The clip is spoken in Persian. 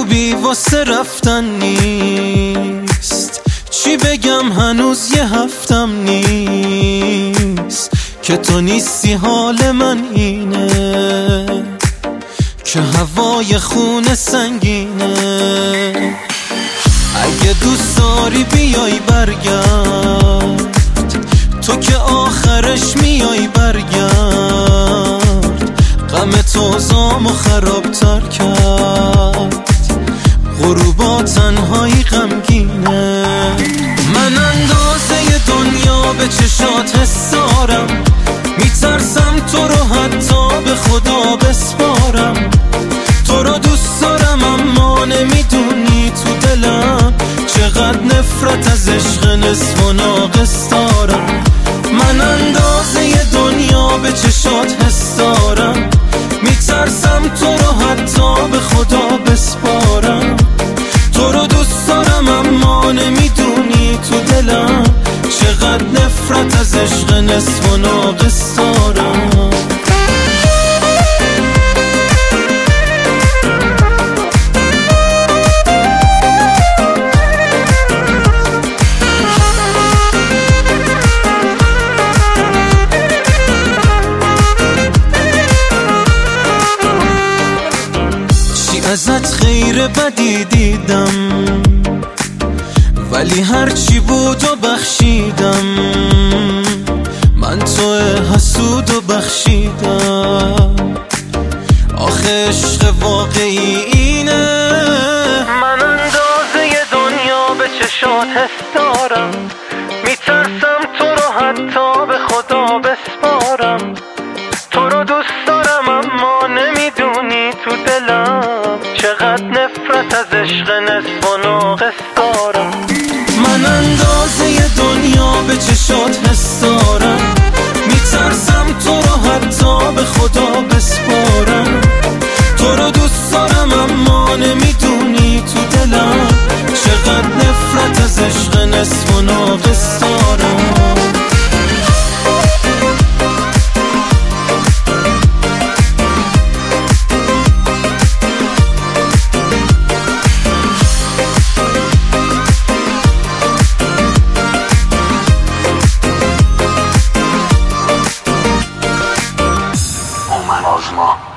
خوبی واسه رفتن نیست، چی بگم هنوز یه هفتم نیست که تو نیستی. حال من اینه که هوای خونه سنگینه. اگه دوست داری بیای برگرد، تو که آخرش میای برگرد. غم تو زامو خرابتر کرد، غروبا تنهایی غمگینه. من اندازه دنیا به چشات حس دارم، میترسم تو رو حتی به خدا بسپارم. تو رو دوست دارم اما نمیدونی تو دلم چقدر نفرت از عشق نصف و ناقص دارم. من اندازه دنیا به چشات حس دارم، میترسم تو رو حتی به خدا بسپارم. تو رو دوست دارم اما نمیدونی تو دلم چقدر نفرت از عشق نصف و ناقص دارم. ازت خیر بدی دیدم، ولی هرچی بود و بخشیدم. من تو حسود و بخشیدم، آخه عشق واقعی اینه. من اندازه دنیا به چشات حس دارم، میترسم تو رو حتی به خدا بسپارم. تو رو دوست دارم اما نمیدونی تو دلم چقدر نفرت از عشق نصف و ناقص دارم. من اندازه دنیا به چشات حس دارم، میترسم تو رو حتی به خدا بسپارم. تو رو دوست دارم اما نمیدونی تو دلم چقدر نفرت از عشق نصف و ناقص دارم. آزما